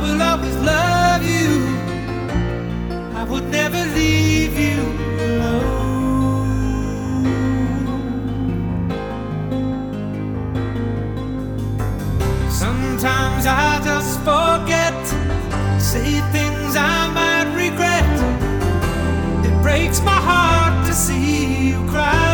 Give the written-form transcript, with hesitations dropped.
will always love you. I would never leave you alone. Sometimes I just forget, say things